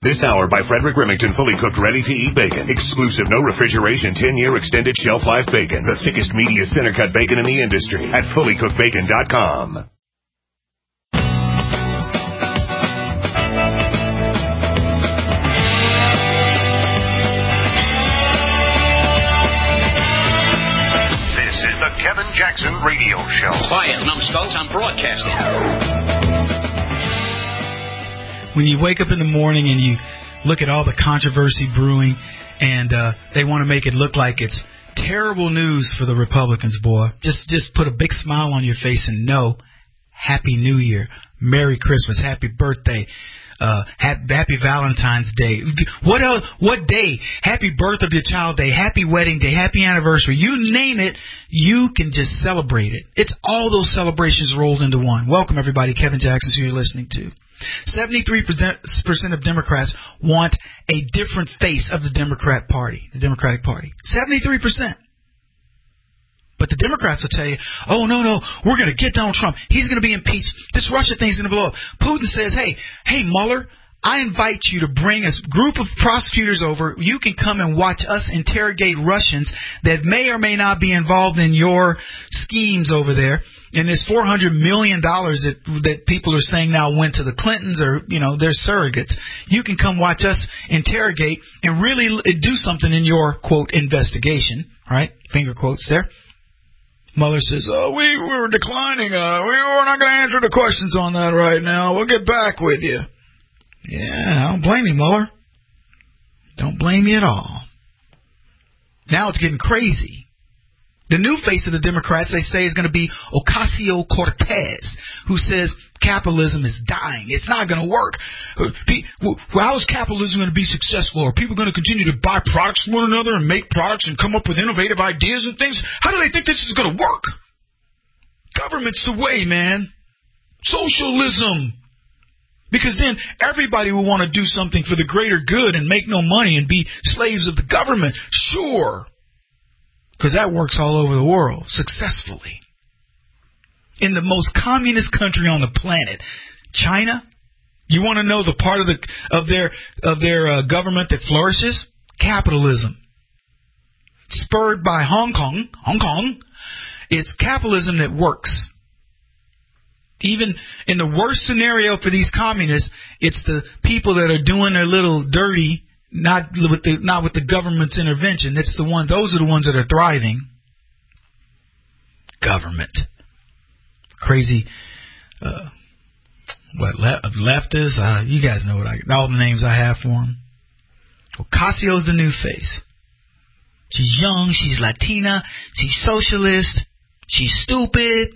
This hour by Frederick Remington, fully cooked, ready-to-eat bacon. Exclusive, no refrigeration, 10-year extended shelf life bacon. The thickest, meatiest center-cut bacon in the industry at fullycookedbacon.com. This is the Kevin Jackson Radio Show. Quiet, numbskulls, I'm broadcasting. When you wake up in the morning and you look at all the controversy brewing and they want to make it look like it's terrible news for the Republicans, boy, just put a big smile on your face and know, Happy New Year, Merry Christmas, Happy Birthday, Happy Valentine's Day. What else? What day? Happy birth of your child day, Happy wedding day, Happy anniversary. You name it, you can just celebrate it. It's all those celebrations rolled into one. Welcome, everybody. Kevin Jackson, who you're listening to. 73% of Democrats want a different face of the Democratic Party. 73%. But the Democrats will tell you, oh, no, we're going to get Donald Trump. He's going to be impeached. This Russia thing's going to blow up. Putin says, hey, Mueller, I invite you to bring a group of prosecutors over. You can come and watch us interrogate Russians that may or may not be involved in your schemes over there. And this $400 million that people are saying now went to the Clintons or, their surrogates. You can come watch us interrogate and really do something in your, quote, investigation, right? Finger quotes there. Mueller says, we were declining. We're not going to answer the questions on that right now. We'll get back with you. Yeah, I don't blame you, Mueller. Don't blame you at all. Now it's getting crazy. The new face of the Democrats, they say, is going to be Ocasio-Cortez, who says capitalism is dying. It's not going to work. How is capitalism going to be successful? Are people going to continue to buy products from one another and make products and come up with innovative ideas and things? How do they think this is going to work? Government's the way, man. Socialism. Because then everybody will want to do something for the greater good and make no money and be slaves of the government. Sure. Because that works all over the world successfully. In the most communist country on the planet, China, you want to know the part of their government that flourishes? Capitalism. Spurred by Hong Kong, it's capitalism that works. Even in the worst scenario for these communists, it's the people that are doing their little dirty. Not with the government's intervention. Those are the ones that are thriving. Government. Crazy. Leftists? You guys know all the names I have for them. Ocasio's the new face. She's young. She's Latina. She's socialist. She's stupid.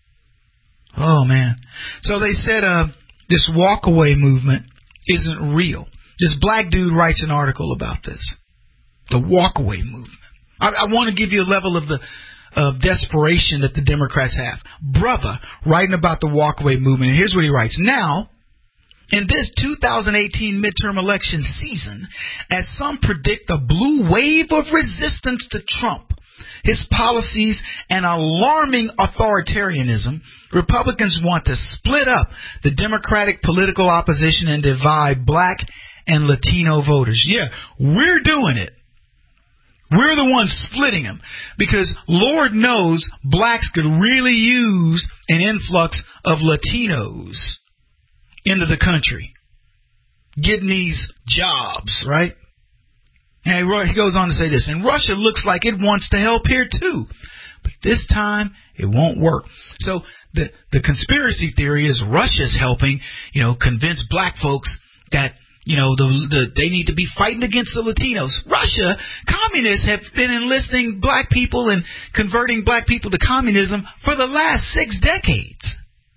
Oh, man. So they said this walkaway movement isn't real. This black dude writes an article about this. The walkaway movement. I want to give you a level of desperation that the Democrats have. Brother writing about the walkaway movement. And here's what he writes. Now, in this 2018 midterm election season, as some predict a blue wave of resistance to Trump, his policies, and alarming authoritarianism, Republicans want to split up the Democratic political opposition and divide black and Latino voters. Yeah, we're doing it. We're the ones splitting them because Lord knows blacks could really use an influx of Latinos into the country, getting these jobs, right? And he goes on to say this, and Russia looks like it wants to help here too, but this time it won't work. So the conspiracy theory is Russia's helping, convince black folks that they need to be fighting against the Latinos. Russia, communists have been enlisting black people and converting black people to communism for the last 6 decades.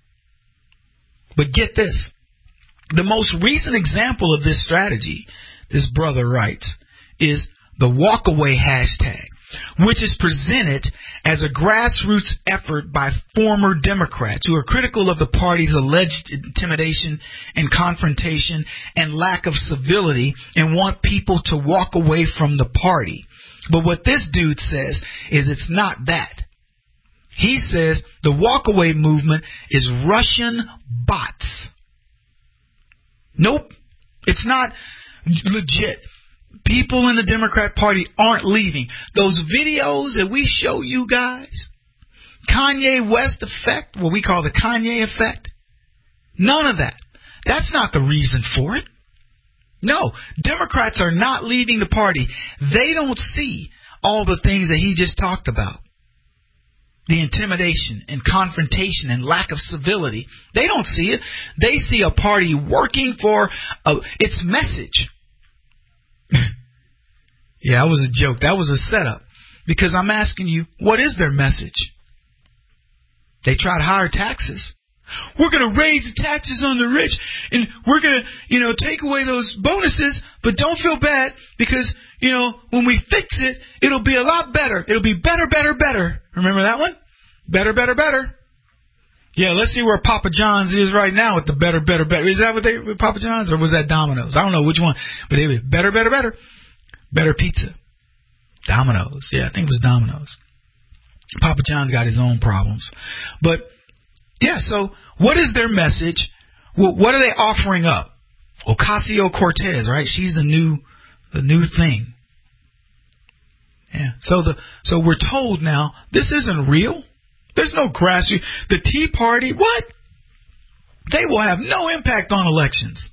But get this. The most recent example of this strategy, this brother writes, is the walkaway hashtag, which is presented as a grassroots effort by former Democrats who are critical of the party's alleged intimidation and confrontation and lack of civility and want people to walk away from the party. But what this dude says is it's not that. He says the walkaway movement is Russian bots. Nope. It's not legit. People in the Democrat Party aren't leaving. Those videos that we show you guys, Kanye West effect, what we call the Kanye effect, none of that. That's not the reason for it. No, Democrats are not leaving the party. They don't see all the things that he just talked about. The intimidation and confrontation and lack of civility. They don't see it. They see a party working for its message. Yeah, that was a joke. That was a setup. Because I'm asking you, what is their message? They tried higher taxes. We're going to raise the taxes on the rich, and we're going to, take away those bonuses, but don't feel bad because, when we fix it, it'll be a lot better. It'll be better, better, better. Remember that one? Better, better, better. Yeah, let's see where Papa John's is right now with the better, better, better. Is that what they with Papa John's, or was that Domino's? I don't know which one, but they were better, better, better. Better pizza. Domino's. Yeah, I think it was Domino's. Papa John's got his own problems. But, yeah, so what is their message? What are they offering up? Ocasio-Cortez, right? She's the new thing. Yeah. So we're told now this isn't real. There's no grassroots. The Tea Party, what? They will have no impact on elections.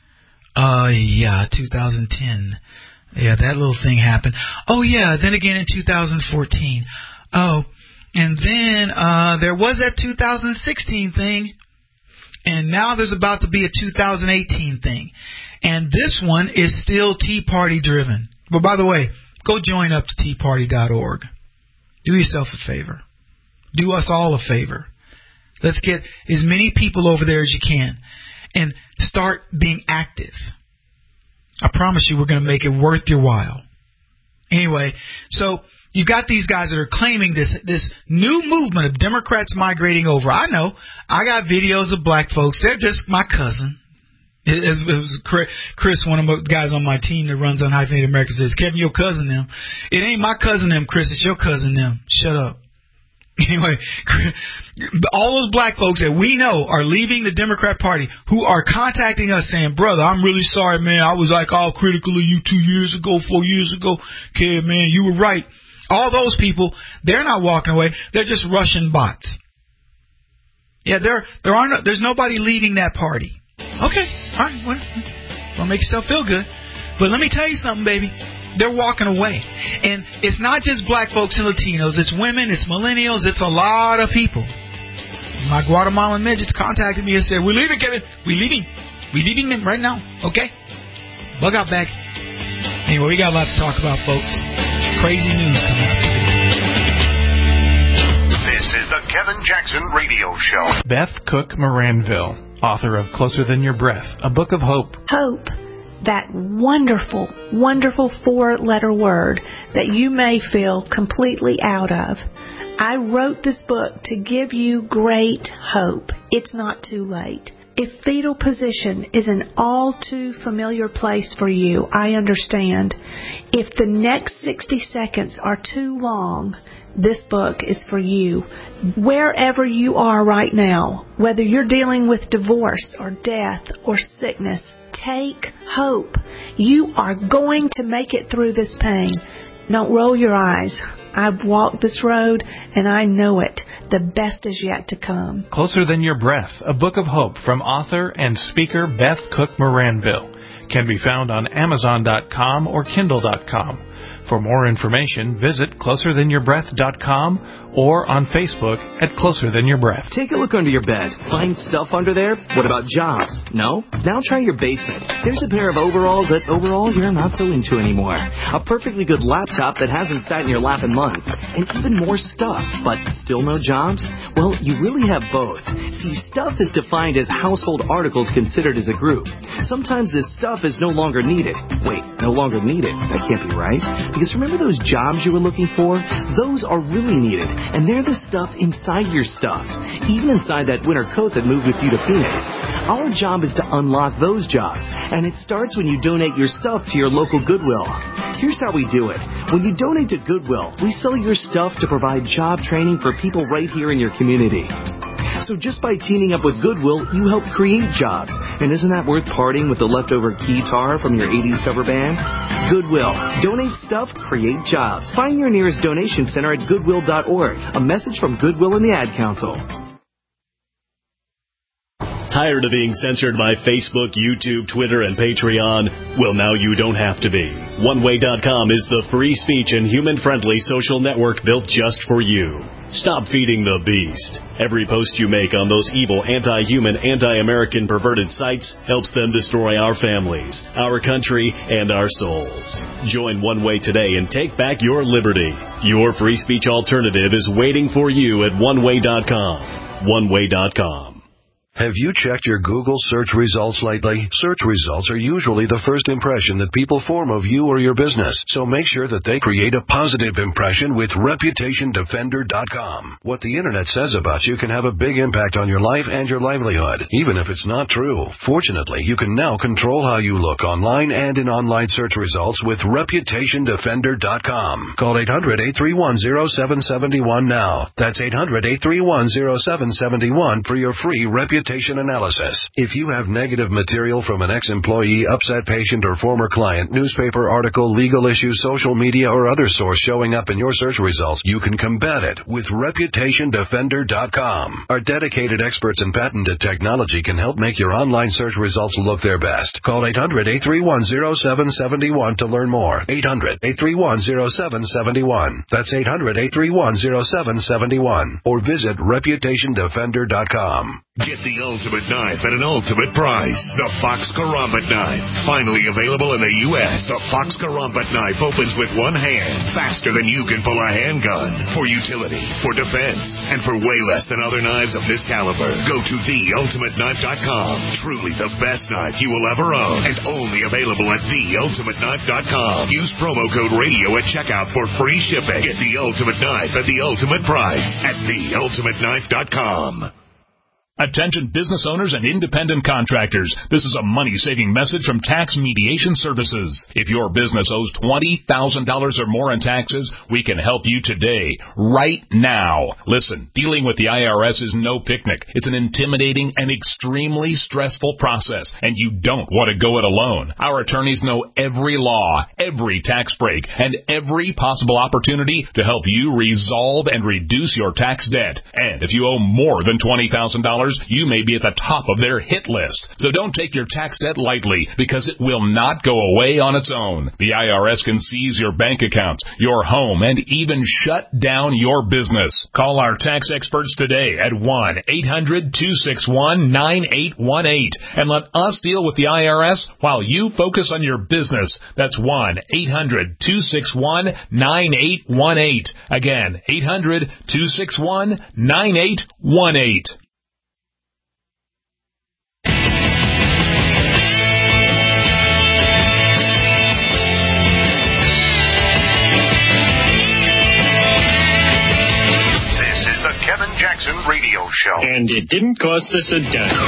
2010. Yeah, that little thing happened. Oh, yeah, then again in 2014. Oh, and then there was that 2016 thing, and now there's about to be a 2018 thing. And this one is still Tea Party driven. But by the way, go join up to teaparty.org. Do yourself a favor. Do us all a favor. Let's get as many people over there as you can and start being active. I promise you we're going to make it worth your while. Anyway, so you got these guys that are claiming this new movement of Democrats migrating over. I know. I got videos of black folks. They're just my cousin. It was Chris, one of the guys on my team that runs on Hyphenated America, says, Kevin, your cousin them. It ain't my cousin them, Chris. It's your cousin them. Shut up. Anyway, all those black folks that we know are leaving the Democrat Party who are contacting us saying, brother, I'm really sorry, man. I was like all critical of you 2 years ago, 4 years ago. Okay, man, you were right. All those people, they're not walking away. They're just Russian bots. Yeah, there's nobody leading that party. Okay, all right, well, don't make yourself feel good. But let me tell you something, baby. They're walking away. And it's not just black folks and Latinos. It's women, it's millennials, it's a lot of people. My Guatemalan midgets contacted me and said, we're leaving, Kevin. We're leaving. We're leaving them right now. Okay? Bug out bag. Anyway, we got a lot to talk about, folks. Crazy news coming up. This is the Kevin Jackson Radio Show. Beth Cook Moranville, author of Closer Than Your Breath, a book of hope. Hope. That wonderful, wonderful 4-letter word that you may feel completely out of. I wrote this book to give you great hope. It's not too late. If fetal position is an all too familiar place for you, I understand. If the next 60 seconds are too long, this book is for you. Wherever you are right now, whether you're dealing with divorce or death or sickness, take hope. You are going to make it through this pain. Don't roll your eyes. I've walked this road and I know it. The best is yet to come. Closer Than Your Breath, a book of hope from author and speaker Beth Cook Moranville. Can be found on Amazon.com or Kindle.com. For more information, visit closerthanyourBreath.com or on Facebook at Closer Than Your Breath. Take a look under your bed. Find stuff under there? What about jobs? No? Now try your basement. There's a pair of overalls that overall you're not so into anymore. A perfectly good laptop that hasn't sat in your lap in months. And even more stuff, but still no jobs? Well, you really have both. See, stuff is defined as household articles considered as a group. Sometimes this stuff is no longer needed. Wait, no longer needed? That can't be right. Because remember those jobs you were looking for? Those are really needed, and they're the stuff inside your stuff, even inside that winter coat that moved with you to Phoenix. Our job is to unlock those jobs, and it starts when you donate your stuff to your local Goodwill. Here's how we do it. When you donate to Goodwill, we sell your stuff to provide job training for people right here in your community. So just by teaming up with Goodwill, you help create jobs. And isn't that worth parting with the leftover guitar from your 80s cover band? Goodwill. Donate stuff, create jobs. Find your nearest donation center at goodwill.org. A message from Goodwill and the Ad Council. Tired of being censored by Facebook, YouTube, Twitter, and Patreon? Well, now you don't have to be. OneWay.com is the free speech and human-friendly social network built just for you. Stop feeding the beast. Every post you make on those evil, anti-human, anti-American perverted sites helps them destroy our families, our country, and our souls. Join One Way today and take back your liberty. Your free speech alternative is waiting for you at OneWay.com. OneWay.com. Have you checked your Google search results lately? Search results are usually the first impression that people form of you or your business, so make sure that they create a positive impression with ReputationDefender.com. What the Internet says about you can have a big impact on your life and your livelihood, even if it's not true. Fortunately, you can now control how you look online and in online search results with ReputationDefender.com. Call 800-831-0771 now. That's 800-831-0771 for your free reputation analysis. If you have negative material from an ex-employee, upset patient, or former client, newspaper article, legal issue, social media, or other source showing up in your search results, you can combat it with ReputationDefender.com. Our dedicated experts in patented technology can help make your online search results look their best. Call 800-831-0771 to learn more. 800-831-0771. That's 800-831-0771. Or visit ReputationDefender.com. Get the ultimate knife at an ultimate price. The Fox Karambit knife. Finally available in the U.S. The Fox Karambit knife opens with one hand, faster than you can pull a handgun. For utility, for defense, and for way less than other knives of this caliber. Go to TheUltimateKnife.com. Truly the best knife you will ever own. And only available at TheUltimateKnife.com. Use promo code RADIO at checkout for free shipping. Get the ultimate knife at the ultimate price at TheUltimateKnife.com. Attention business owners and independent contractors. This is a money-saving message from Tax Mediation Services. If your business owes $20,000 or more in taxes, we can help you today, right now. Listen, dealing with the IRS is no picnic. It's an intimidating and extremely stressful process, and you don't want to go it alone. Our attorneys know every law, every tax break, and every possible opportunity to help you resolve and reduce your tax debt. And if you owe more than $20,000, you may be at the top of their hit list. So don't take your tax debt lightly, because it will not go away on its own. The IRS can seize your bank accounts, your home, and even shut down your business. Call our tax experts today at 1-800-261-9818 and let us deal with the IRS while you focus on your business. That's 1-800-261-9818. Again, 800-261-9818. Jackson Radio Show. And it didn't cost us a dime.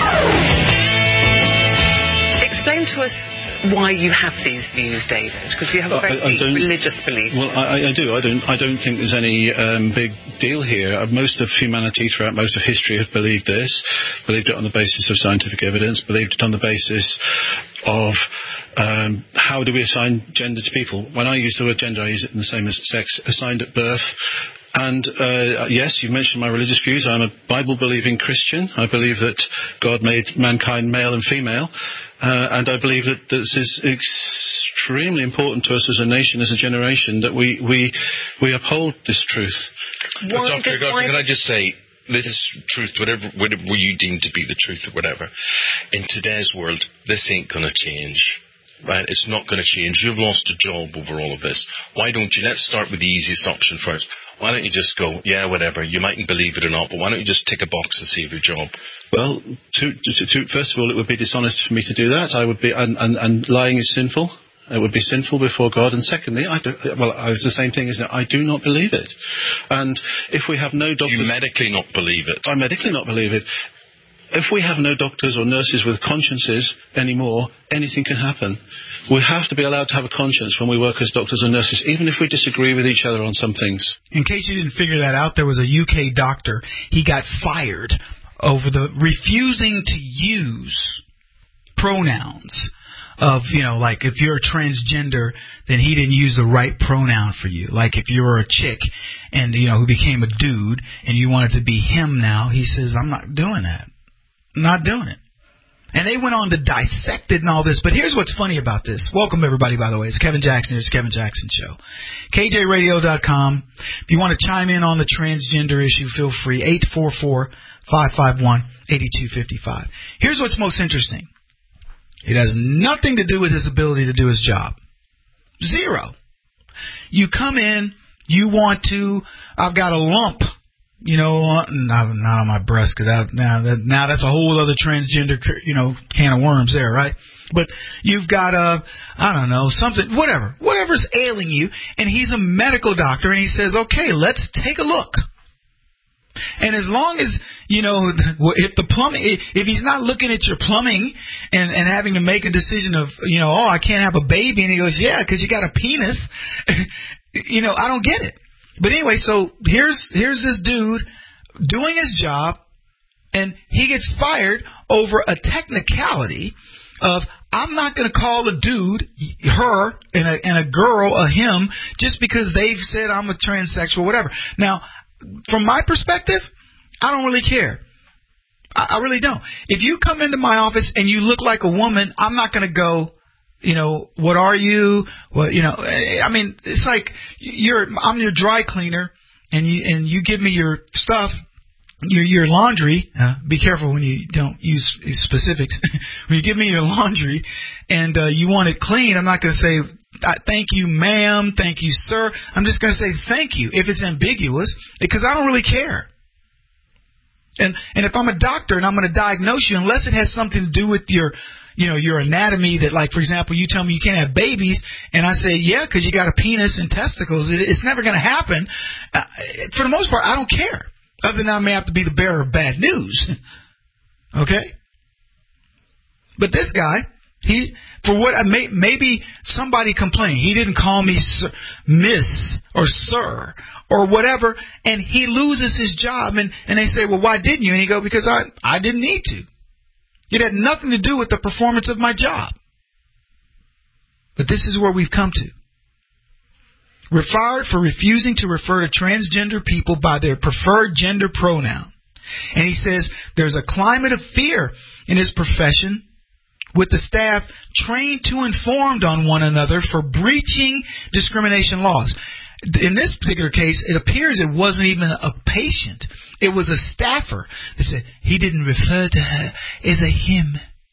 Explain to us why you have these views, David, because you have a very deep religious belief. Well, I do. I don't think there's any big deal here. Most of humanity throughout most of history have believed this, believed it on the basis of scientific evidence, believed it on the basis of how do we assign gender to people. When I use the word gender, I use it in the same as sex, assigned at birth. And yes, you mentioned my religious views. I'm a Bible-believing Christian. I believe that God made mankind male and female. And I believe that this is extremely important to us as a nation, as a generation, that we uphold this truth. Dr. Godfrey, can I just say, this is truth, whatever you deem to be the truth or whatever. In today's world, this ain't going to change. Right? It's not going to change. You've lost a job over all of this. Why don't you? Let's start with the easiest option first. Why don't you just go, yeah, whatever, you mightn't believe it or not, but why don't you just tick a box and save your job? Well, first of all, it would be dishonest for me to do that. I would be, and lying is sinful. It would be sinful before God. And secondly, it's the same thing, isn't it? I do not believe it. And if we have no doctors... Do you medically not believe it? I medically not believe it. If we have no doctors or nurses with consciences anymore, anything can happen. We have to be allowed to have a conscience when we work as doctors and nurses, even if we disagree with each other on some things. In case you didn't figure that out, there was a UK doctor. He got fired over the refusing to use pronouns of, like if you're a transgender, then he didn't use the right pronoun for you. Like if you were a chick and, who became a dude and you wanted to be him now, he says, I'm not doing that. I'm not doing it. And they went on to dissect it and all this. But here's what's funny about this. Welcome, everybody, by the way. It's Kevin Jackson. It's Kevin Jackson Show. KJRadio.com. If you want to chime in on the transgender issue, feel free. 844-551-8255. Here's what's most interesting. It has nothing to do with his ability to do his job. Zero. You come in, you want to, I've got a lump. Not on my breast, because now that's a whole other transgender, can of worms there, right? But you've got something, whatever's ailing you, and he's a medical doctor, and he says, okay, let's take a look. And as long as, if the plumbing, if he's not looking at your plumbing and having to make a decision of, I can't have a baby, and he goes, yeah, because you got a penis, I don't get it. But anyway, so here's this dude doing his job, and he gets fired over a technicality of, I'm not going to call a dude her and a girl a him just because they've said I'm a transsexual, whatever. Now, from my perspective, I don't really care. I really don't. If you come into my office and you look like a woman, I'm not going to go, what are you? Well, it's like I'm your dry cleaner, and you give me your stuff, your laundry. Be careful when you don't use specifics. When you give me your laundry and you want it clean, I'm not going to say, thank you, ma'am, thank you, sir. I'm just going to say thank you if it's ambiguous, because I don't really care. And if I'm a doctor and I'm going to diagnose you, unless it has something to do with your anatomy, that, like, for example, you tell me you can't have babies, and I say, yeah, because you got a penis and testicles, it's never going to happen. For the most part, I don't care. Other than I may have to be the bearer of bad news. Okay? But this guy, maybe somebody complained. He didn't call me miss or sir or whatever, and he loses his job, and they say, well, why didn't you? And he go, because I didn't need to. It had nothing to do with the performance of my job. But this is where we've come to. We're fired for refusing to refer to transgender people by their preferred gender pronoun. And he says there's a climate of fear in his profession, with the staff trained to inform on one another for breaching discrimination laws. In this particular case, it appears it wasn't even a patient. It was a staffer that said he didn't refer to her as a him.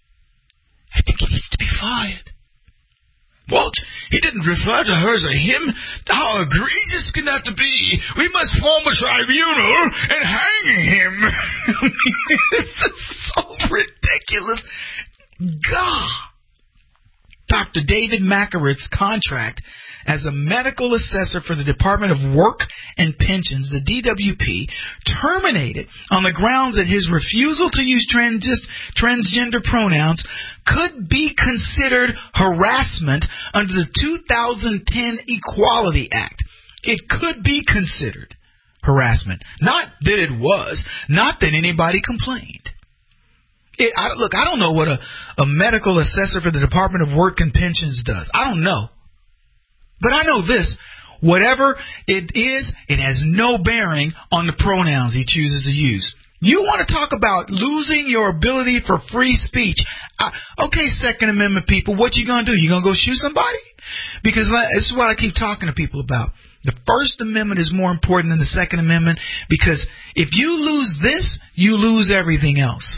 I think he needs to be fired. What? He didn't refer to her as a him? How egregious can that be? We must form a tribunal and hang him. This is so ridiculous. God. Dr. David Makarit's contract as a medical assessor for the Department of Work and Pensions, the DWP, terminated on the grounds that his refusal to use transgender pronouns could be considered harassment under the 2010 Equality Act. It could be considered harassment. Not that it was. Not that anybody complained. Look, I don't know what a medical assessor for the Department of Work and Pensions does. I don't know. But I know this. Whatever it is, it has no bearing on the pronouns he chooses to use. You want to talk about losing your ability for free speech. Okay, Second Amendment people, what you going to do? You going to go shoot somebody? Because this is what I keep talking to people about. The First Amendment is more important than the Second Amendment, because if you lose this, you lose everything else.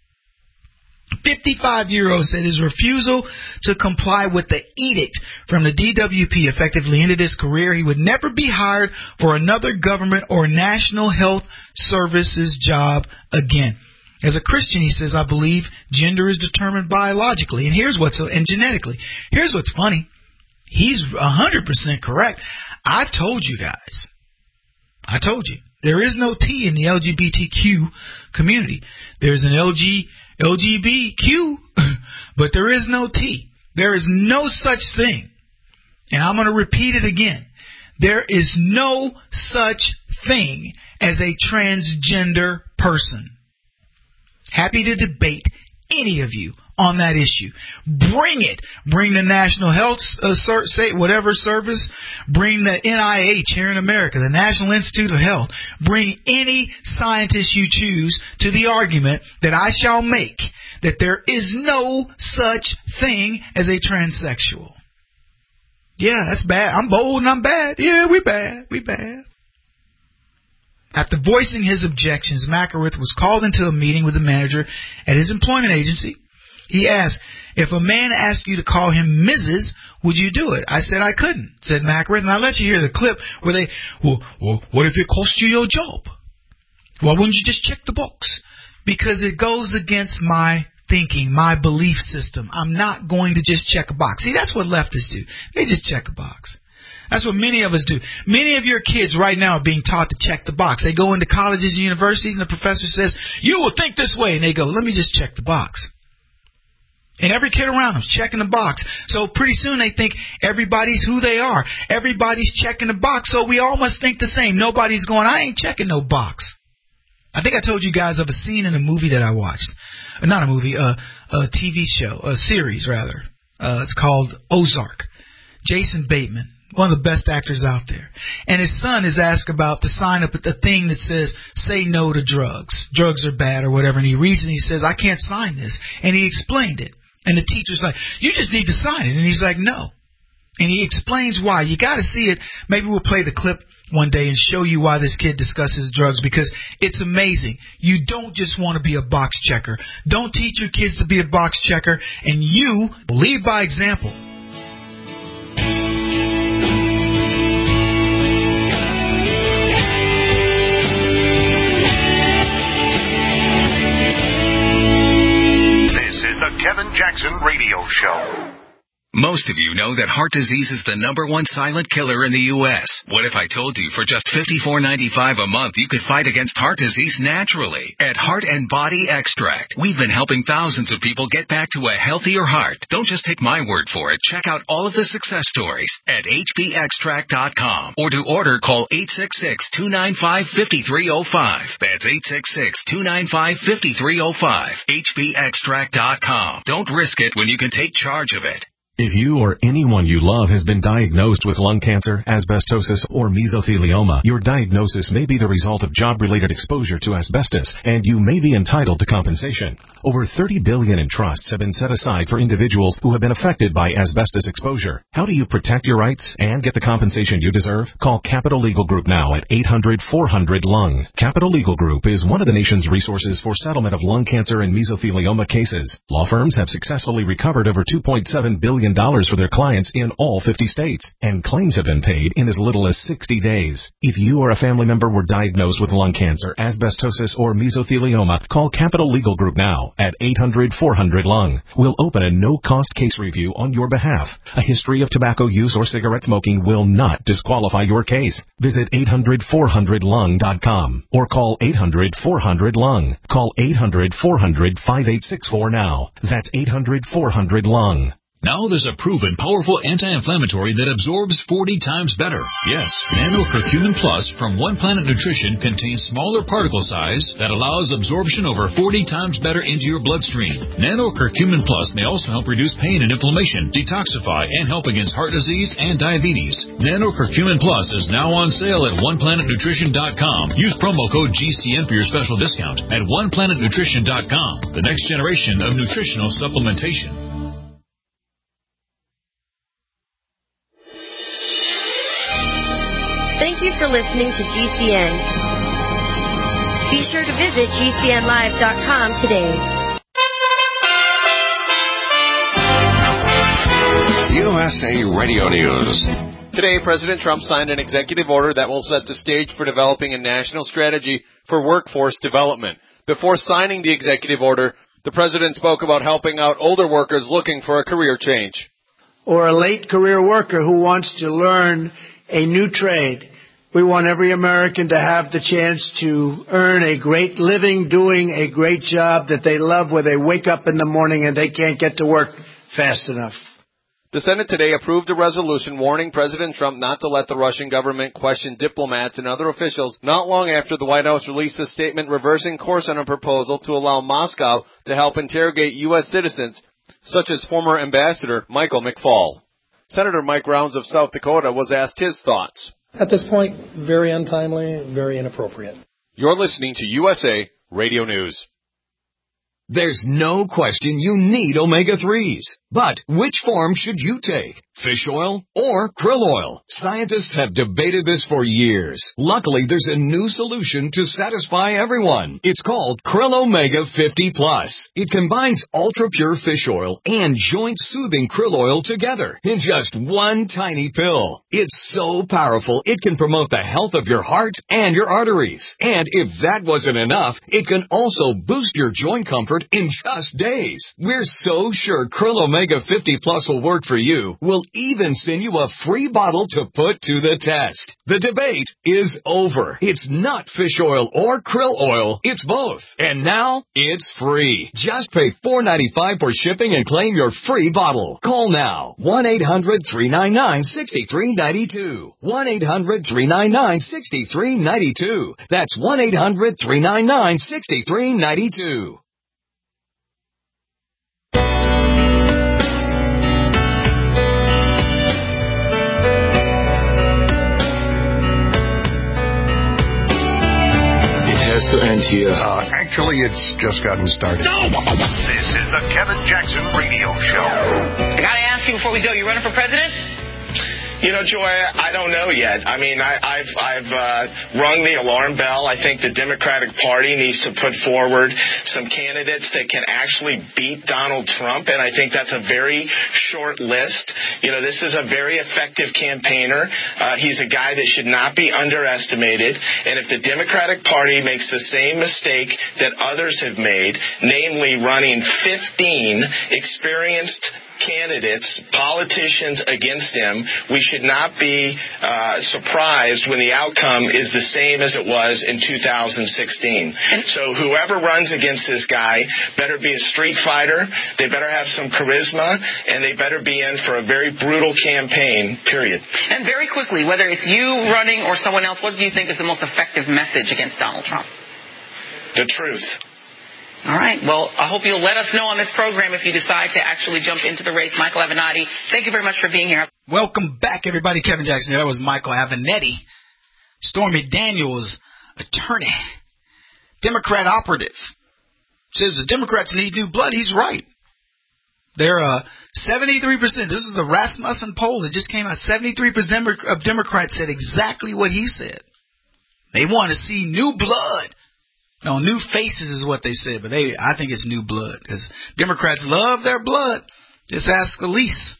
55-year-old said his refusal to comply with the edict from the DWP effectively ended his career. He would never be hired for another government or national health services job again. As a Christian, he says, I believe gender is determined biologically and genetically. Here's what's funny. He's 100% correct. I've told you guys. I told you. There is no T in the LGBTQ community. There's an LGBTQ, but there is no T. There is no such thing. And I'm going to repeat it again. There is no such thing as a transgender person. Happy to debate any of you on that issue. Bring it. Bring the National Health whatever service. Bring the NIH here in America, the National Institute of Health. Bring any scientist you choose to the argument that I shall make that there is no such thing as a transsexual. Yeah, that's bad. I'm bold and I'm bad. Yeah, we bad. We bad. After voicing his objections, McElrath was called into a meeting with the manager at his employment agency. He asked, if a man asked you to call him Mrs., would you do it? I said I couldn't, said McElrath. And I'll let you hear the clip where they, well, what if it cost you your job? Why wouldn't you just check the box? Because it goes against my thinking, my belief system. I'm not going to just check a box. See, that's what leftists do. They just check a box. That's what many of us do. Many of your kids right now are being taught to check the box. They go into colleges and universities and the professor says, you will think this way. And they go, let me just check the box. And every kid around them is checking the box. So pretty soon they think everybody's who they are. Everybody's checking the box, so we all must think the same. Nobody's going, I ain't checking no box. I think I told you guys of a scene in a movie that I watched. Not a movie, a TV show, a series rather. It's called Ozark. Jason Bateman, one of the best actors out there. And his son is asked about to sign up at the thing that says, say no to drugs. Drugs are bad or whatever. And he reads it and he says, I can't sign this. And he explained it. And the teacher's like, you just need to sign it. And he's like, no. And he explains why. You got to see it. Maybe we'll play the clip one day and show you why this kid discusses drugs, because it's amazing. You don't just want to be a box checker. Don't teach your kids to be a box checker, and you lead by example. This is the Kevin Jackson Radio Show. Most of you know that heart disease is the #1 silent killer in the U.S. What if I told you for just $54.95 a month you could fight against heart disease naturally? At Heart and Body Extract, we've been helping thousands of people get back to a healthier heart. Don't just take my word for it. Check out all of the success stories at hbextract.com. Or to order, call 866-295-5305. That's 866-295-5305. hbextract.com. Don't risk it when you can take charge of it. If you or anyone you love has been diagnosed with lung cancer, asbestosis, or mesothelioma, your diagnosis may be the result of job-related exposure to asbestos, and you may be entitled to compensation. Over $30 billion in trusts have been set aside for individuals who have been affected by asbestos exposure. How do you protect your rights and get the compensation you deserve? Call Capital Legal Group now at 800-400-LUNG. Capital Legal Group is one of the nation's resources for settlement of lung cancer and mesothelioma cases. Law firms have successfully recovered over $2.7 billion for their clients in all 50 states, and claims have been paid in as little as 60 days. If you or a family member were diagnosed with lung cancer, asbestosis, or mesothelioma, call Capital Legal Group now at 800-400-LUNG. We'll open a no-cost case review on your behalf. A history of tobacco use or cigarette smoking will not disqualify your case. Visit 800-400-LUNG.com or call 800-400-LUNG. Call 800-400-5864 now. That's 800-400-LUNG. Now there's a proven powerful anti-inflammatory that absorbs 40 times better. Yes, Nano Curcumin Plus from One Planet Nutrition contains smaller particle size that allows absorption over 40 times better into your bloodstream. Nano Curcumin Plus may also help reduce pain and inflammation, detoxify, and help against heart disease and diabetes. Nano Curcumin Plus is now on sale at OnePlanetNutrition.com. Use promo code GCN for your special discount at OnePlanetNutrition.com. The next generation of nutritional supplementation. Thank you for listening to GCN. Be sure to visit GCNlive.com today. USA Radio News. Today, President Trump signed an executive order that will set the stage for developing a national strategy for workforce development. Before signing the executive order, the president spoke about helping out older workers looking for a career change. Or a late career worker who wants to learn a new trade. We want every American to have the chance to earn a great living doing a great job that they love, where they wake up in the morning and they can't get to work fast enough. The Senate today approved a resolution warning President Trump not to let the Russian government question diplomats and other officials not long after the White House released a statement reversing course on a proposal to allow Moscow to help interrogate U.S. citizens, such as former Ambassador Michael McFaul. Senator Mike Rounds of South Dakota was asked his thoughts. At this point, very untimely, very inappropriate. You're listening to USA Radio News. There's no question you need omega-3s. But which form should you take? Fish oil or krill oil? Scientists have debated this for years. Luckily, there's a new solution to satisfy everyone. It's called Krill Omega 50 Plus. It combines ultra-pure fish oil and joint-soothing krill oil together in just one tiny pill. It's so powerful, it can promote the health of your heart and your arteries. And if that wasn't enough, it can also boost your joint comfort in just days. We're so sure Krill Omega 50 Plus will work for you. We'll even send you a free bottle to put to the test. The debate is over. It's not fish oil or krill oil. It's both. And now, it's free. Just pay $4.95 for shipping and claim your free bottle. Call now. 1-800-399-6392. 1-800-399-6392. That's 1-800-399-6392. Has to end here. Actually, it's just gotten started. No! This is the Kevin Jackson Radio Show. I gotta ask you before we go, you running for president? You know, Joy, I don't know yet. I mean, I've rung the alarm bell. I think the Democratic Party needs to put forward some candidates that can actually beat Donald Trump, and I think that's a very short list. You know, this is a very effective campaigner. He's a guy that should not be underestimated, and if the Democratic Party makes the same mistake that others have made, namely running 15 experienced candidates, politicians against him, we should not be surprised when the outcome is the same as it was in 2016. So whoever runs against this guy better be a street fighter, they better have some charisma, and they better be in for a very brutal campaign, period. And very quickly, whether it's you running or someone else, what do you think is the most effective message against Donald Trump? The truth. All right. Well, I hope you'll let us know on this program if you decide to actually jump into the race. Michael Avenatti, thank you very much for being here. Welcome back, everybody. Kevin Jackson here. That was Michael Avenatti. Stormy Daniels, attorney, Democrat operative, says the Democrats need new blood. He's right. They're 73%. This is a Rasmussen poll that just came out. 73% of Democrats said exactly what he said. They want to see new blood. No, new faces is what they said, but I think it's new blood because Democrats love their blood. Just ask Elise.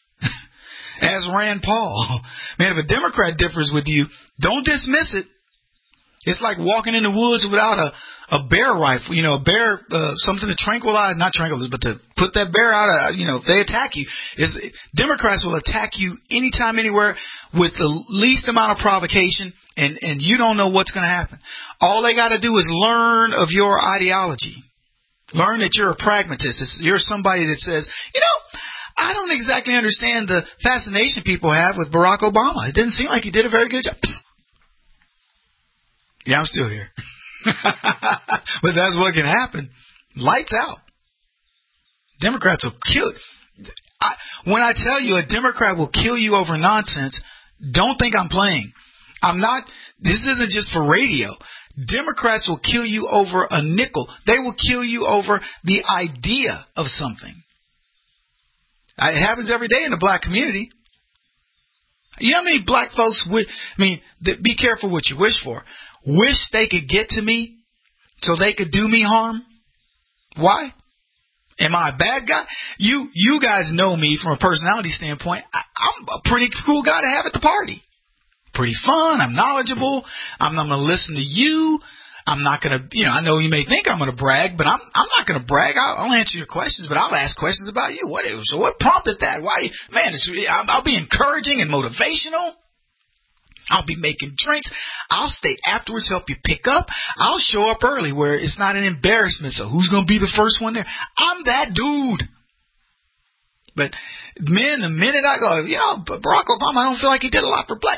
Ask Rand Paul. Man, if a Democrat differs with you, don't dismiss it. It's like walking in the woods without a bear rifle, a bear, something to tranquilize, not tranquilize, but to put that bear out of, if they attack you. Democrats will attack you anytime, anywhere with the least amount of provocation, and you don't know what's going to happen. All they got to do is learn of your ideology. Learn that you're a pragmatist. You're somebody that says, I don't exactly understand the fascination people have with Barack Obama. It didn't seem like he did a very good job. Yeah, I'm still here. But that's what can happen. Lights out. Democrats will kill it. When I tell you a Democrat will kill you over nonsense, don't think I'm playing. This isn't just for radio. Democrats will kill you over a nickel. They will kill you over the idea of something. It happens every day in the black community. You know how many black folks be careful what you wish for. Wish they could get to me so they could do me harm. Why? Am I a bad guy? You guys know me from a personality standpoint. I'm a pretty cool guy to have at the party. Pretty fun. I'm knowledgeable. I'm going to listen to you. I'm not going to, I know you may think I'm going to brag, but I'm not going to brag. I'll answer your questions, but I'll ask questions about you. So what prompted that? Why? Man, I'll be encouraging and motivational. I'll be making drinks. I'll stay afterwards, help you pick up. I'll show up early where it's not an embarrassment. So who's going to be the first one there? I'm that dude. But Men, the minute I go, Barack Obama, I don't feel like he did a lot for black.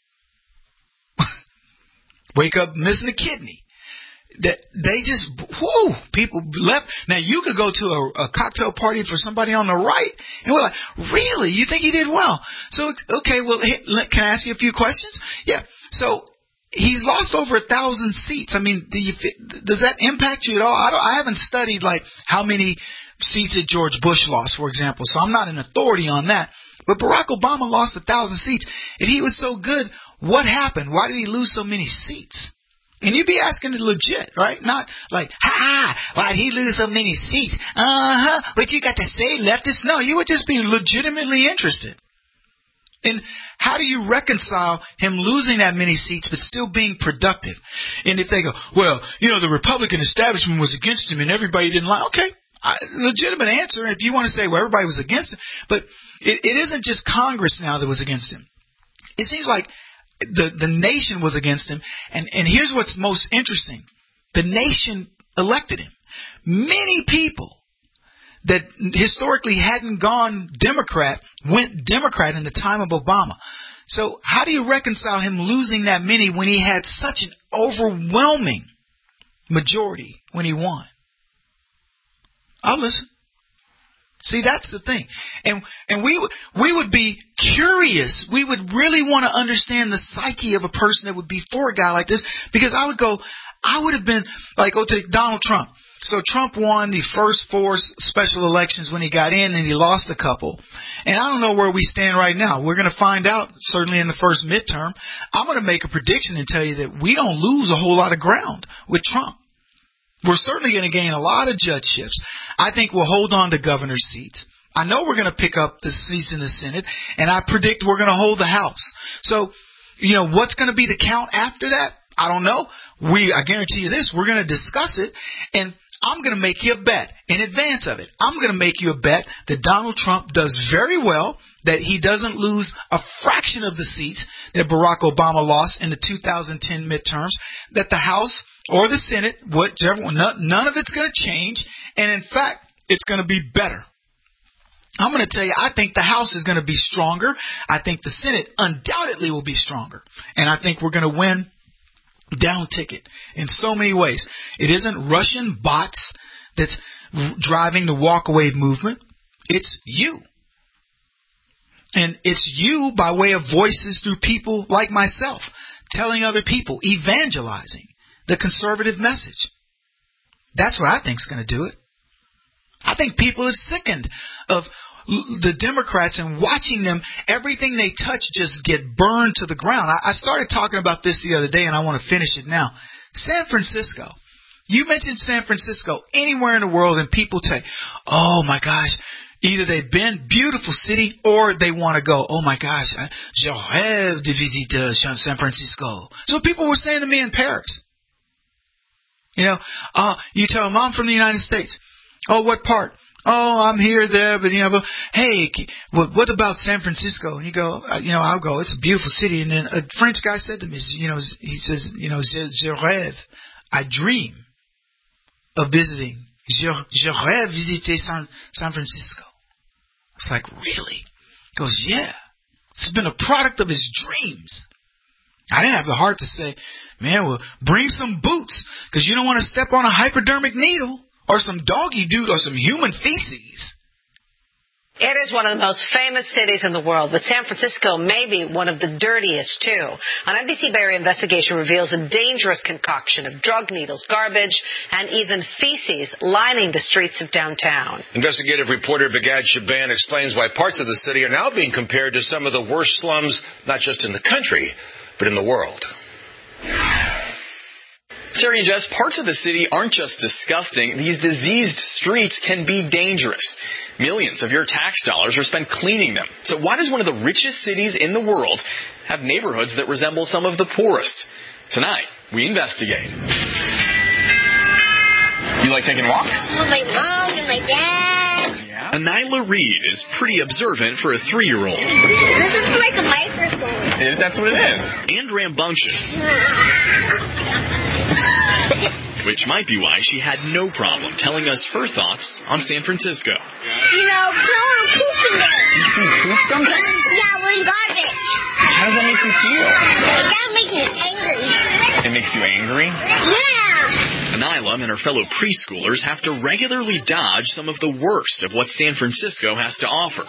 Wake up missing a kidney. They just, people left. Now, you could go to a cocktail party for somebody on the right, and we're like, really? You think he did well? So, okay, well, can I ask you a few questions? Yeah. So, he's lost over 1,000 seats. I mean, does that impact you at all? I haven't studied, like, how many seats that George Bush lost, for example, so I'm not an authority on that. But Barack Obama lost 1,000 seats, and he was so good. What happened? Why did he lose so many seats? And you'd be asking it legit, right? Not like, why'd he lose so many seats? What you got to say, leftist? No, you would just be legitimately interested. And how do you reconcile him losing that many seats but still being productive? And if they go, well, the Republican establishment was against him and everybody didn't like, okay, legitimate answer if you want to say, well, everybody was against him. But it isn't just Congress now that was against him. It seems like the nation was against him. And here's what's most interesting. The nation elected him. Many people that historically hadn't gone Democrat went Democrat in the time of Obama. So how do you reconcile him losing that many when he had such an overwhelming majority when he won? I'll listen. See, that's the thing. And we would be curious. We would really want to understand the psyche of a person that would be for a guy like this, because I would have been like, take Donald Trump. So Trump won the first 4 special elections when he got in, and he lost a couple. And I don't know where we stand right now. We're going to find out certainly in the first midterm. I'm going to make a prediction and tell you that we don't lose a whole lot of ground with Trump. We're certainly going to gain a lot of judgeships. I think we'll hold on to governor's seats. I know we're going to pick up the seats in the Senate, and I predict we're going to hold the House. So, what's going to be the count after that? I don't know. I guarantee you this, we're going to discuss it, and I'm going to make you a bet in advance of it. I'm going to make you a bet that Donald Trump does very well, that he doesn't lose a fraction of the seats that Barack Obama lost in the 2010 midterms, that the House or the Senate, whichever one, none of it's going to change, and in fact, it's going to be better. I'm going to tell you, I think the House is going to be stronger. I think the Senate undoubtedly will be stronger, and I think we're going to win down ticket in so many ways. It isn't Russian bots that's driving the walkaway movement. It's you. And it's you by way of voices through people like myself, telling other people, evangelizing the conservative message. That's what I think is going to do it. I think people are sickened of the Democrats and watching them, everything they touch just get burned to the ground. I started talking about this the other day, and I want to finish it now. San Francisco. You mentioned San Francisco anywhere in the world, and people say, oh my gosh, either they've been beautiful city or they want to go, oh my gosh, je rêve de visiter San Francisco. So people were saying to me in Paris. You tell them, I'm from the United States. Oh, what part? Oh, I'm here, there, but hey, what about San Francisco? And you go, I'll go. It's a beautiful city. And then a French guy said to me, he says, je rêve, I dream of visiting. Je rêve visiter San Francisco. It's like, really? He goes, yeah. It's been a product of his dreams. I didn't have the heart to say, man, well, bring some boots, because you don't want to step on a hypodermic needle or some doggy dude or some human feces. It is one of the most famous cities in the world, but San Francisco may be one of the dirtiest, too. An NBC Bay Area investigation reveals a dangerous concoction of drug needles, garbage, and even feces lining the streets of downtown. Investigative reporter Begad Shaban explains why parts of the city are now being compared to some of the worst slums, not just in the country, but in the world. Terry and Jess, parts of the city aren't just disgusting. These diseased streets can be dangerous. Millions of your tax dollars are spent cleaning them. So why does one of the richest cities in the world have neighborhoods that resemble some of the poorest? Tonight, we investigate. You like taking walks? With my mom and my dad. Yeah. Anila Reed is pretty observant for a 3-year-old. This is like a microphone. That's what it is. And rambunctious. which might be why she had no problem telling us her thoughts on San Francisco. Someone poops in there. You see poop sometimes? Yeah, with garbage. How does that make you feel? That makes me angry. It makes you angry? Yeah. Anila and her fellow preschoolers have to regularly dodge some of the worst of what San Francisco has to offer.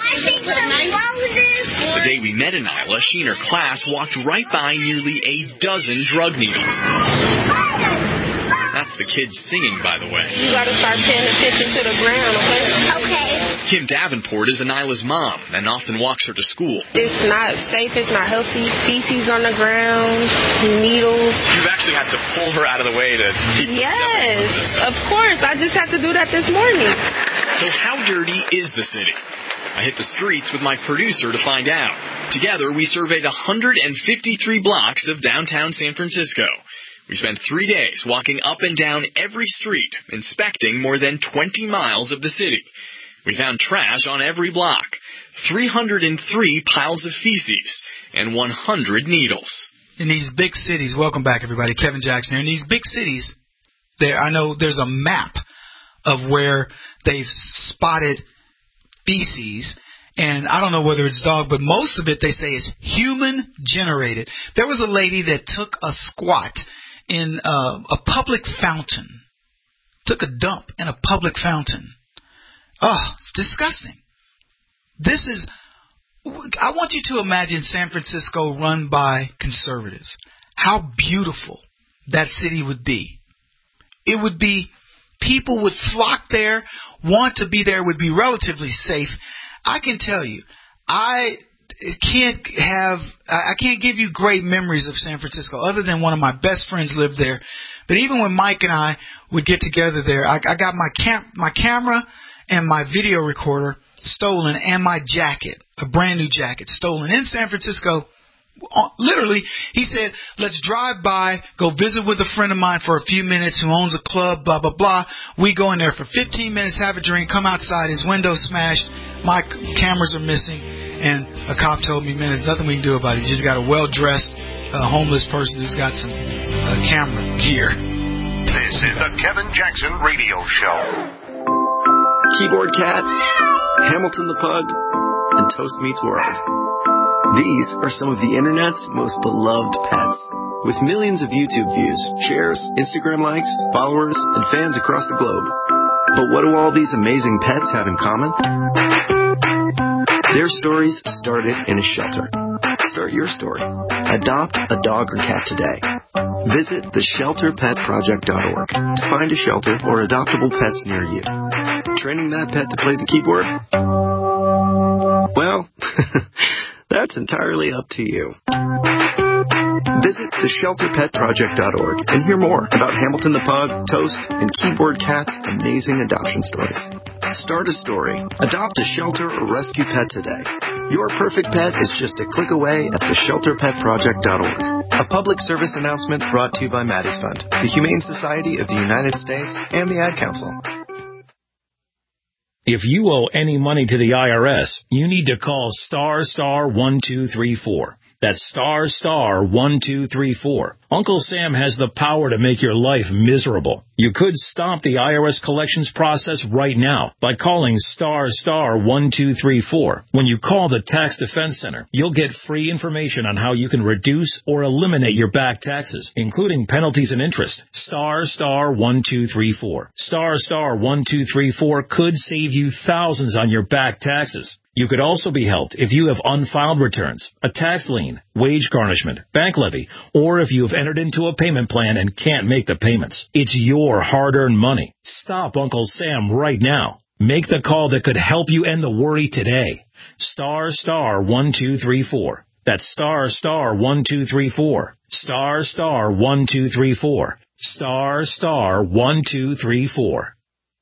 The day we met Anila, she and her class walked right by nearly a dozen drug needles. That's the kids singing, by the way. You gotta start paying attention to the ground, okay? Okay. Kim Davenport is Anila's mom and often walks her to school. It's not safe, it's not healthy. Feces on the ground, needles. You've actually had to pull her out of the way to keep Yes, of course. I just had to do that this morning. So how dirty is the city? I hit the streets with my producer to find out. Together, we surveyed 153 blocks of downtown San Francisco. We spent 3 days walking up and down every street, inspecting more than 20 miles of the city. We found trash on every block, 303 piles of feces, and 100 needles. In these big cities, welcome back everybody, Kevin Jackson here. In these big cities, I know there's a map of where they've spotted feces, and I don't know whether it's dog, but most of it they say is human generated. There was a lady that took a squat in a public fountain, took a dump in a public fountain. Oh, it's disgusting. I want you to imagine San Francisco run by conservatives. How beautiful that city would be. It would be, people would flock there, want to be there, would be relatively safe. I can tell you, I can't give you great memories of San Francisco other than one of my best friends lived there. But even when Mike and I would get together there, I got my camera and my video recorder stolen and my jacket, a brand new jacket, stolen in San Francisco. Literally, he said, let's drive by, go visit with a friend of mine for a few minutes who owns a club, blah, blah, blah. We go in there for 15 minutes, have a drink, come outside, his window's smashed, my cameras are missing, and a cop told me, man, there's nothing we can do about it. You just got a well-dressed homeless person who's got some camera gear. This is the Kevin Jackson Radio Show. Keyboard Cat, Hamilton the Pug, and Toast Meets World. These are some of the internet's most beloved pets. With millions of YouTube views, shares, Instagram likes, followers, and fans across the globe. But what do all these amazing pets have in common? Their stories started in a shelter. Start your story. Adopt a dog or cat today. Visit theshelterpetproject.org to find a shelter or adoptable pets near you. Training that pet to play the keyboard? Well, that's entirely up to you. Visit theshelterpetproject.org and hear more about Hamilton the Pug, Toast, and Keyboard Cat's amazing adoption stories. Start a story. Adopt a shelter or rescue pet today. Your perfect pet is just a click away at theshelterpetproject.org. A public service announcement brought to you by Maddie's Fund, the Humane Society of the United States, and the Ad Council. If you owe any money to the IRS, you need to call *1234. That's *1234. Uncle Sam has the power to make your life miserable. You could stop the IRS collections process right now by calling *1234. When you call the Tax Defense Center, you'll get free information on how you can reduce or eliminate your back taxes, including penalties and interest. *1234. *1234 could save you thousands on your back taxes. You could also be helped if you have unfiled returns, a tax lien, wage garnishment, bank levy, or if you have entered into a payment plan and can't make the payments. It's your hard-earned money. Stop Uncle Sam right now. Make the call that could help you end the worry today. *1234. That's *1234. *1234. *1234.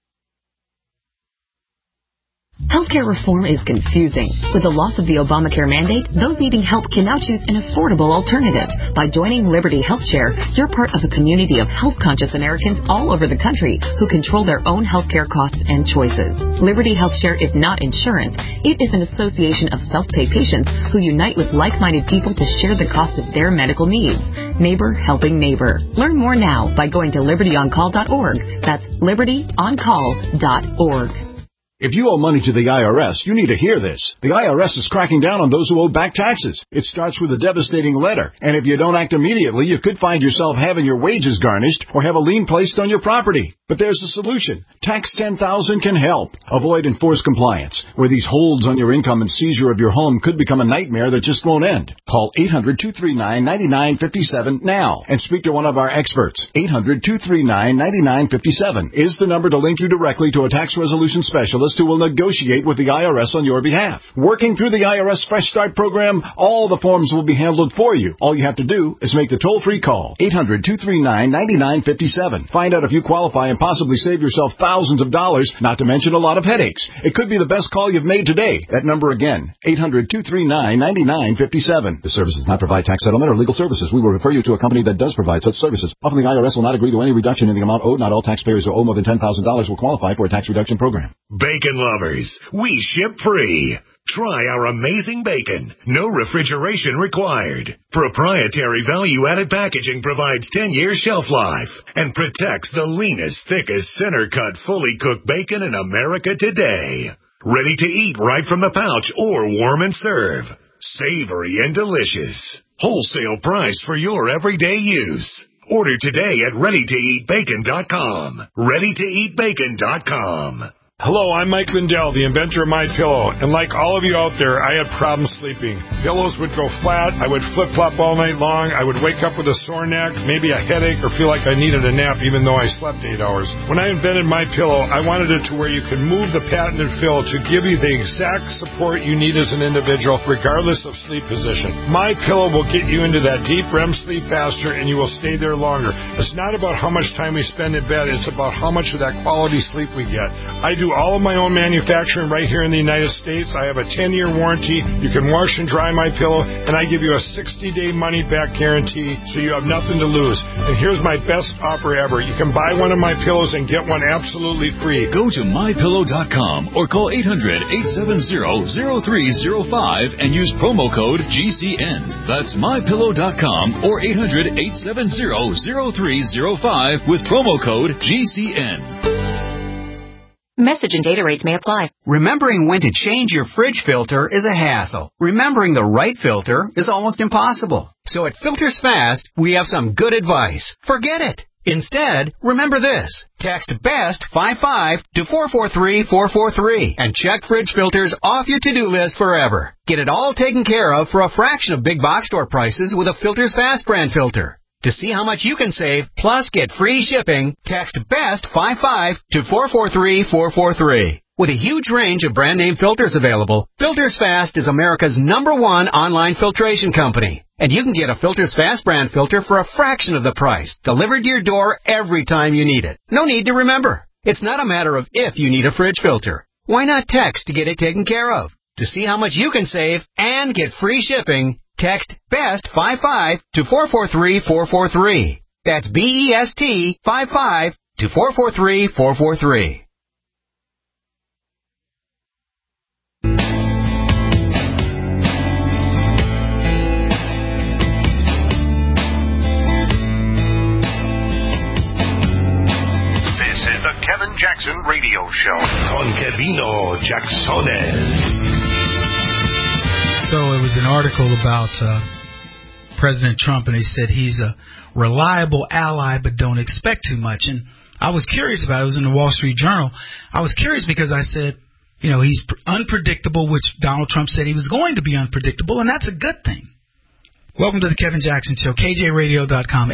Healthcare reform is confusing. With the loss of the Obamacare mandate, those needing help can now choose an affordable alternative. By joining Liberty HealthShare, you're part of a community of health-conscious Americans all over the country who control their own healthcare costs and choices. Liberty HealthShare is not insurance. It is an association of self-pay patients who unite with like-minded people to share the cost of their medical needs. Neighbor helping neighbor. Learn more now by going to libertyoncall.org. That's libertyoncall.org. If you owe money to the IRS, you need to hear this. The IRS is cracking down on those who owe back taxes. It starts with a devastating letter, and if you don't act immediately, you could find yourself having your wages garnished or have a lien placed on your property. But there's a solution. Tax 10,000 can help. Avoid enforced compliance, where these holds on your income and seizure of your home could become a nightmare that just won't end. Call 800-239-9957 now and speak to one of our experts. 800-239-9957 is the number to link you directly to a tax resolution specialist who will negotiate with the IRS on your behalf. Working through the IRS Fresh Start program, all the forms will be handled for you. All you have to do is make the toll-free call. 800-239-9957. Find out if you qualify and possibly save yourself thousands of dollars, not to mention a lot of headaches. It could be the best call you've made today. That number again, 800-239-9957. The service does not provide tax settlement or legal services. We will refer you to a company that does provide such services. Often the IRS will not agree to any reduction in the amount owed. Not all taxpayers who owe more than $10,000 will qualify for a tax reduction program. Bacon lovers, we ship free. Try our amazing bacon. No refrigeration required. Proprietary value-added packaging provides 10-year shelf life and protects the leanest, thickest, center-cut, fully cooked bacon in America today. Ready to eat right from the pouch or warm and serve. Savory and delicious. Wholesale price for your everyday use. Order today at ReadyToEatBacon.com. ReadyToEatBacon.com. Hello, I'm Mike Lindell, the inventor of MyPillow, and like all of you out there, I had problems sleeping. Pillows would go flat, I would flip-flop all night long, I would wake up with a sore neck, maybe a headache, or feel like I needed a nap even though I slept 8 hours. When I invented MyPillow, I wanted it to where you could move the patented fill to give you the exact support you need as an individual, regardless of sleep position. MyPillow will get you into that deep REM sleep faster, and you will stay there longer. It's not about how much time we spend in bed, it's about how much of that quality sleep we get. I do all of my own manufacturing right here in the United States. I have a 10-year warranty. You can wash and dry my pillow, and I give you a 60-day money-back guarantee, so you have nothing to lose. And here's my best offer ever. You can buy one of my pillows and get one absolutely free. Go to mypillow.com or call 800-870-0305 and use promo code GCN. That's mypillow.com or 800-870-0305 with promo code GCN. Message and data rates may apply. Remembering when to change your fridge filter is a hassle. Remembering the right filter is almost impossible. So at Filters Fast, we have some good advice. Forget it. Instead, remember this. Text BEST 55 to 443-443 and check fridge filters off your to-do list forever. Get it all taken care of for a fraction of big box store prices with a Filters Fast brand filter. To see how much you can save, plus get free shipping, text BEST 55 to 443-443. With a huge range of brand name filters available, Filters Fast is America's #1 online filtration company. And you can get a Filters Fast brand filter for a fraction of the price, delivered to your door every time you need it. No need to remember. It's not a matter of if you need a fridge filter. Why not text to get it taken care of? To see how much you can save and get free shipping, text BEST 55 to 443-443. That's BEST 55 to 443-443. This is the Kevin Jackson Radio Show on Kevino Jacksones. So it was an article about President Trump, and they said he's a reliable ally, but don't expect too much. And I was curious about it. It was in the Wall Street Journal. I was curious because I said, you know, he's unpredictable, which Donald Trump said he was going to be unpredictable, and that's a good thing. Welcome to the Kevin Jackson Show, KJRadio.com,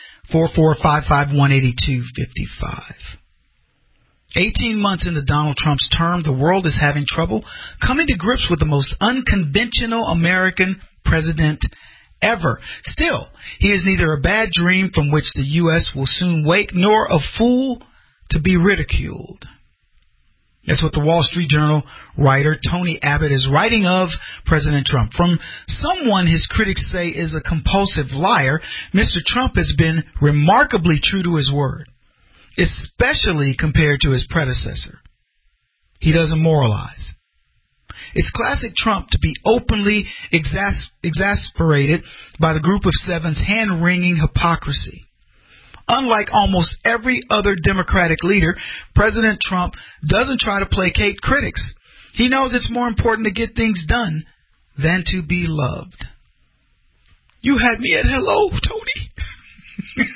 844-551-8255. 18 months into Donald Trump's term, the world is having trouble coming to grips with the most unconventional American president ever. Still, he is neither a bad dream from which the U.S. will soon wake, nor a fool to be ridiculed. That's what the Wall Street Journal writer Tony Abbott is writing of President Trump. From someone his critics say is a compulsive liar, Mr. Trump has been remarkably true to his word, especially compared to his predecessor. He doesn't moralize. It's classic Trump to be openly exasperated by the Group of Seven's hand-wringing hypocrisy. Unlike almost every other Democratic leader, President Trump doesn't try to placate critics. He knows it's more important to get things done than to be loved. You had me at hello, Tony.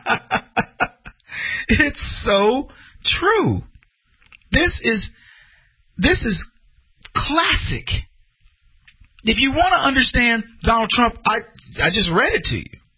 It's so true. This is classic. If you want to understand Donald Trump, I just read it to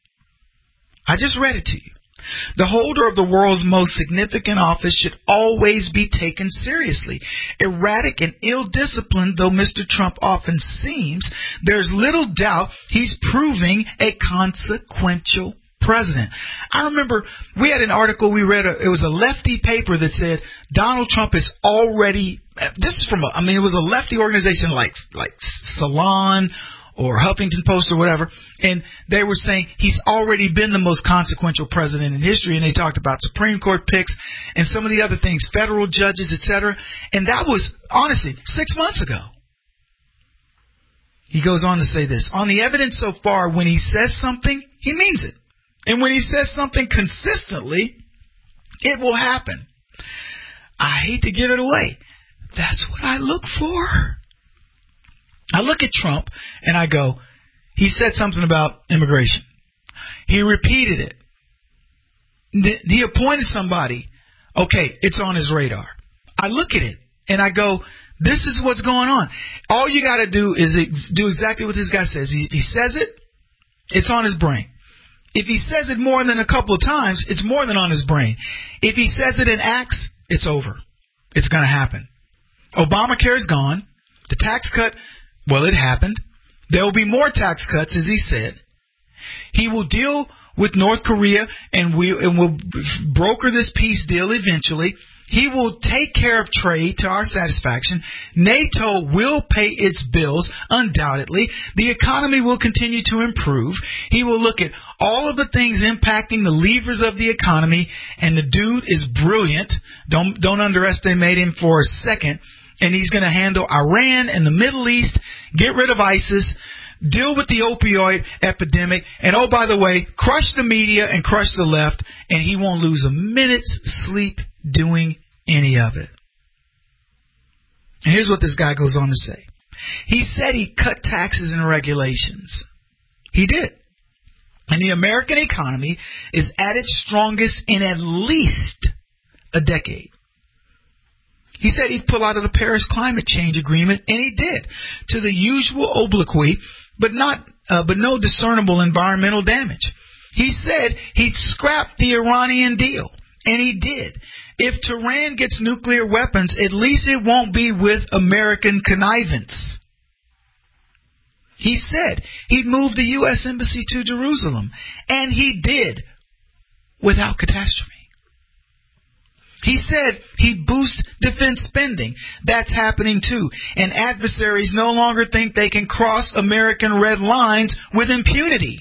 you. The holder of the world's most significant office should always be taken seriously. Erratic and ill-disciplined though Mr. Trump often seems, there's little doubt he's proving a consequential president. I remember we had an article we read, it was a lefty paper that said Donald Trump is already, this is from, it was a lefty organization like Salon or Huffington Post or whatever, and they were saying he's already been the most consequential president in history, and they talked about Supreme Court picks and some of the other things, federal judges, etc., and that was, honestly, 6 months ago. He goes on to say this, on the evidence so far, when he says something, he means it. And when he says something consistently, it will happen. I hate to give it away. That's what I look for. I look at Trump and I go, he said something about immigration. He repeated it. He appointed somebody. Okay, it's on his radar. I look at it and I go, this is what's going on. All you got to do is do exactly what this guy says. He says it, it's on his brain. If he says it more than a couple of times, it's more than on his brain. If he says it in acts, it's over. It's going to happen. Obamacare is gone. The tax cut, well, it happened. There will be more tax cuts, as he said. He will deal with North Korea and will broker this peace deal eventually. He will take care of trade to our satisfaction. NATO will pay its bills, undoubtedly. The economy will continue to improve. He will look at all of the things impacting the levers of the economy, and the dude is brilliant. Don't underestimate him for a second. And he's going to handle Iran and the Middle East, get rid of ISIS, deal with the opioid epidemic, and oh, by the way, crush the media and crush the left, and he won't lose a minute's sleep doing any of it. And here's what this guy goes on to say. He said he cut taxes and regulations. He did. And the American economy is at its strongest in at least a decade. He said he'd pull out of the Paris Climate Change Agreement, and he did, to the usual obloquy, but no discernible environmental damage. He said he'd scrap the Iranian deal, and he did. If Tehran gets nuclear weapons, at least it won't be with American connivance. He said he'd move the U.S. Embassy to Jerusalem, and he did, without catastrophe. He said he'd boost defense spending. That's happening too. And adversaries no longer think they can cross American red lines with impunity.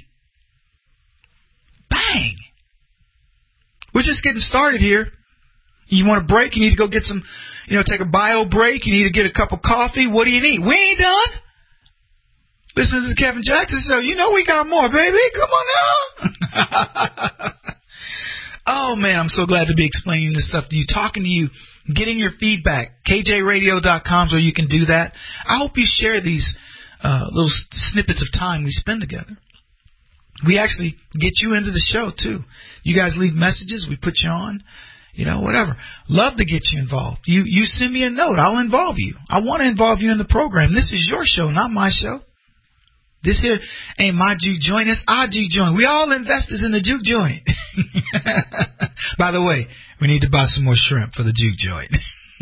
Bang! We're just getting started here. You want a break? You need to go get some, take a bio break. You need to get a cup of coffee. What do you need? We ain't done. Listen to the Kevin Jackson show. We got more, baby. Come on now. Oh, man, I'm so glad to be explaining this stuff to you, talking to you, getting your feedback. KJRadio.com is where you can do that. I hope you share these little snippets of time we spend together. We actually get you into the show, too. You guys leave messages. We put you on. Whatever. Love to get you involved. You send me a note. I'll involve you. I want to involve you in the program. This is your show, not my show. This here ain't my juke joint. It's our juke joint. We all investors in the juke joint. By the way, we need to buy some more shrimp for the juke joint.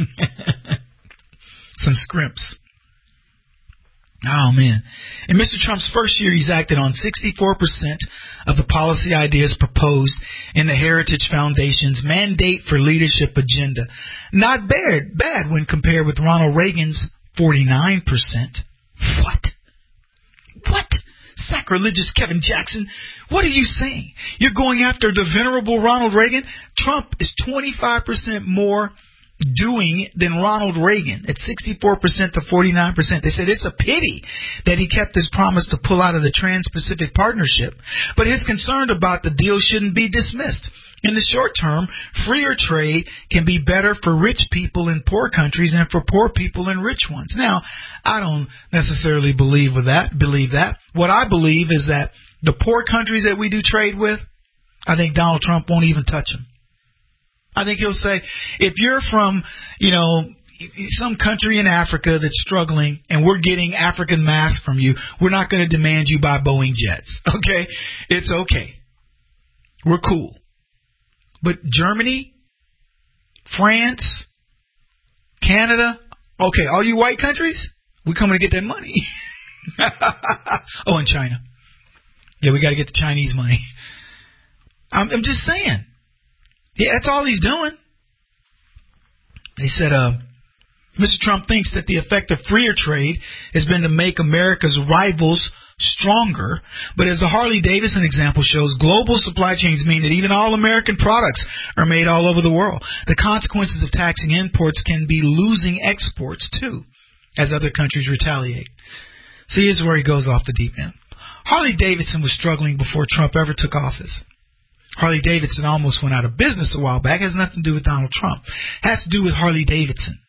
Some scrimps. Oh, man. In Mr. Trump's first year, he's acted on 64% of the policy ideas proposed in the Heritage Foundation's Mandate for Leadership agenda. Not bad when compared with Ronald Reagan's 49%. What? Sacrilegious Kevin Jackson. What are you saying? You're going after the venerable Ronald Reagan? Trump is 25% more doing than Ronald Reagan at 64% to 49%. They said it's a pity that he kept his promise to pull out of the Trans-Pacific Partnership, but his concern about the deal shouldn't be dismissed. In the short term, freer trade can be better for rich people in poor countries and for poor people in rich ones. Now, I don't necessarily believe that. What I believe is that the poor countries that we do trade with, I think Donald Trump won't even touch them. I think he'll say, if you're from, some country in Africa that's struggling and we're getting African masks from you, we're not going to demand you buy Boeing jets. Okay? It's okay. We're cool. But Germany, France, Canada, okay, all you white countries, we're coming to get that money. Oh, and China. Yeah, we got to get the Chinese money. I'm just saying. Yeah, that's all he's doing. He said, Mr. Trump thinks that the effect of freer trade has been to make America's rivals stronger, but as the Harley-Davidson example shows, global supply chains mean that even all American products are made all over the world. The consequences of taxing imports can be losing exports, too, as other countries retaliate. See, here's where he goes off the deep end. Harley-Davidson was struggling before Trump ever took office. Harley-Davidson almost went out of business a while back. It has nothing to do with Donald Trump. It has to do with Harley-Davidson.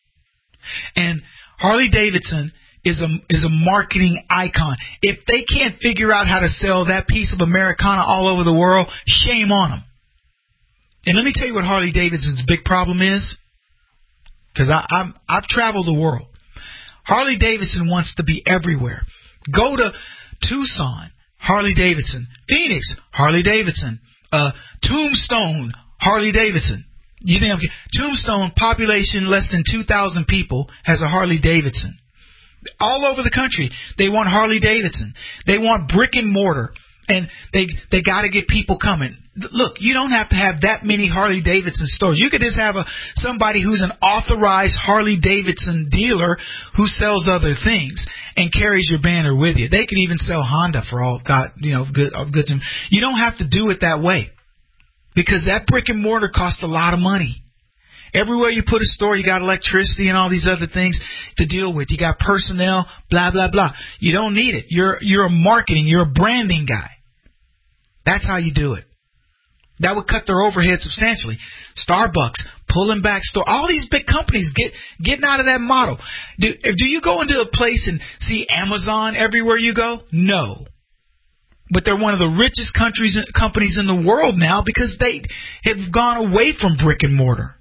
And Harley-Davidson is a marketing icon. If they can't figure out how to sell that piece of Americana all over the world, shame on them. And let me tell you what Harley-Davidson's big problem is, because I've traveled the world. Harley-Davidson wants to be everywhere. Go to Tucson, Harley-Davidson. Phoenix, Harley-Davidson. Tombstone, Harley-Davidson. You think Tombstone, population less than 2,000 people, has a Harley-Davidson. All over the country, they want Harley-Davidson. They want brick and mortar, and they got to get people coming. Look, you don't have to have that many Harley-Davidson stores. You could just have somebody who's an authorized Harley-Davidson dealer who sells other things and carries your banner with you. They could even sell Honda for all goods. You don't have to do it that way, because that brick and mortar costs a lot of money. Everywhere you put a store, you got electricity and all these other things to deal with. You got personnel, blah, blah, blah. You don't need it. You're a marketing, you're a branding guy. That's how you do it. That would cut their overhead substantially. Starbucks, pulling back store. All these big companies getting out of that model. Do you go into a place and see Amazon everywhere you go? No. But they're one of the richest companies in the world now because they have gone away from brick and mortar.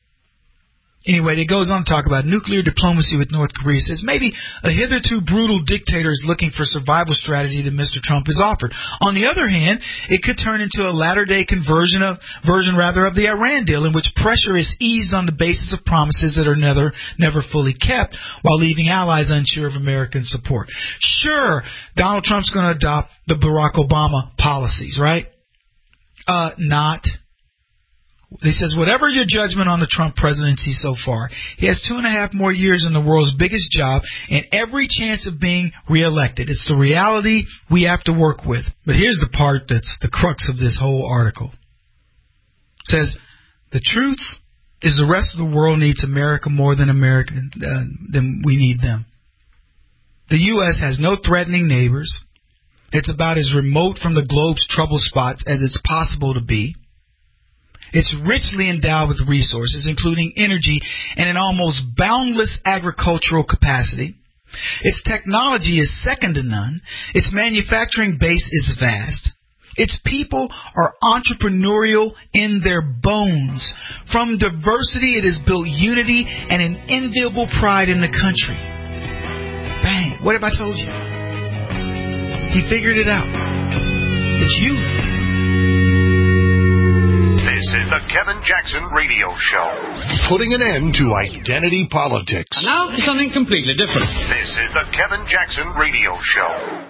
Anyway, it goes on to talk about nuclear diplomacy with North Korea. It says maybe a hitherto brutal dictator is looking for survival strategy that Mr. Trump has offered. On the other hand, it could turn into a latter-day version of the Iran deal, in which pressure is eased on the basis of promises that are never fully kept, while leaving allies unsure of American support. Sure, Donald Trump's going to adopt the Barack Obama policies, right? Not. He says, whatever your judgment on the Trump presidency so far, he has 2.5 more years in the world's biggest job and every chance of being reelected. It's the reality we have to work with. But here's the part that's the crux of this whole article. It says, the truth is the rest of the world needs America more than than we need them. The U.S. has no threatening neighbors. It's about as remote from the globe's trouble spots as it's possible to be. It's richly endowed with resources, including energy and an almost boundless agricultural capacity. Its technology is second to none. Its manufacturing base is vast. Its people are entrepreneurial in their bones. From diversity, it has built unity and an enviable pride in the country. Bang. What have I told you? He figured it out. It's you. This is the Kevin Jackson Radio Show. Putting an end to identity politics. And now to something completely different. This is the Kevin Jackson Radio Show.